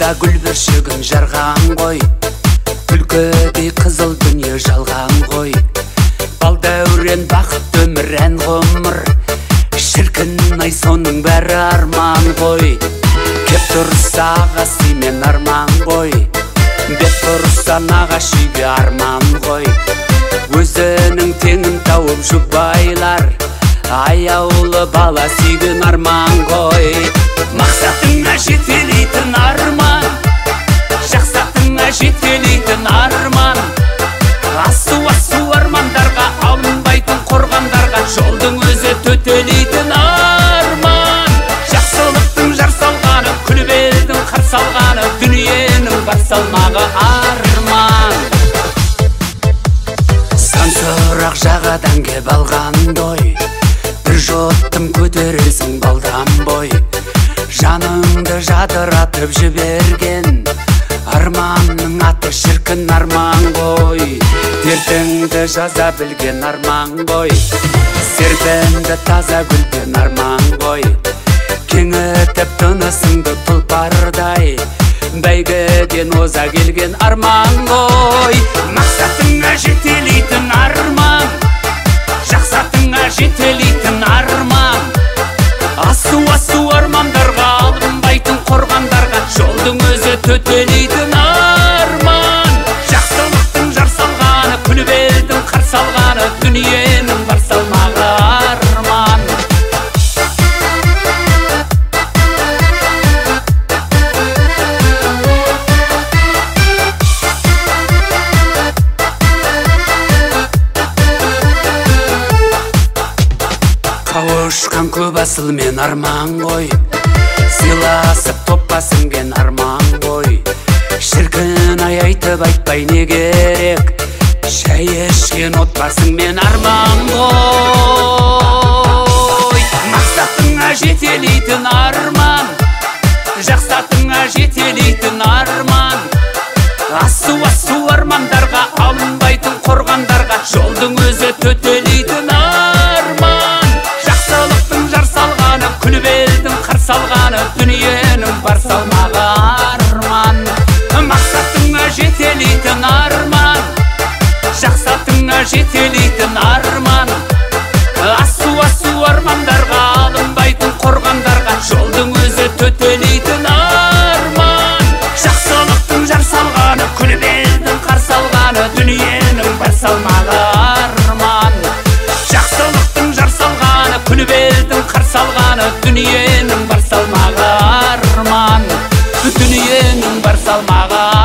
Жанымда гүл бүршігін жарған ғой, күлкідей қызыл дүние жалған ғой. Бал дәурен бақыт өмір ән ғұмыр, шіркін ай соның бәрі арман ғой. Кеп тұрса ағасы мен арман ғой, бет тұрса нағашыға арман ғой. Өзінің теңін тауып жұбайлар, аяулы бала сүйген арман ғой. Мақсатыңа жетелейтін арман, жақсатыңа жетелейтін арман. Асу армандарға, алынбайтын қорғандарға жолдың өзі төтелейтін арман. Жақсылықтың жар салғаны, күліп елдің қар салғаны, дүниенің бар салмағы арман. Сан сұрақ жағадан кеп алғандай, бір жоттым көтересің балдан бой. Жаныңды жадыратып жіберген арманның аты шіркін арман ғой. Дертіңді жаза білген арман ғой, серпінді таза гүлден арман ғой. Кеңітіп тынысыңды тұлпардай, бәйгеден оза келген арман ғой. Мақсатыңа жетелейтін арман, жақсатыңа жетелейтін арман. Асу армандарға, алынбайтын қорғандарға жолдың өзі төтелейтін арман. Жақсылықтың жар салғаны, күліп елдің қар салғаны, дүниенің бар салмағы арман. Қауышқан көп асыл мен арман ғой, сыйласып топқа сіңген арман ғой. Шіркін ай айтып айтпай не керек, шай ішкен отбасың мен арман ғой. Мақсатыңа жетелейтін арман, жақсатыңа жетелейтін арман. Асу армандарға, алынбайтын қорғандарға жолдың өзі төтелейтін арман. Жақсылықтың жар салғаны, күліп елдің қар салғаны, дүниенің бар салмағы арман. Мақсатыңа жетелейтін арман, жақсатыңа жетелейтін арман. Асу армандарға, алынбайтын қорғандарға жолдың өзі төтелейтін арман. Жақсылықтың жар салғаны, күліп елдің қар салғаны, дүниенің бар салмағы арман. Жақсылықтың жар салғаны, күліп елдің қар салғаны, дүниенің бар салмағы арман. Дүниенің бар салмағы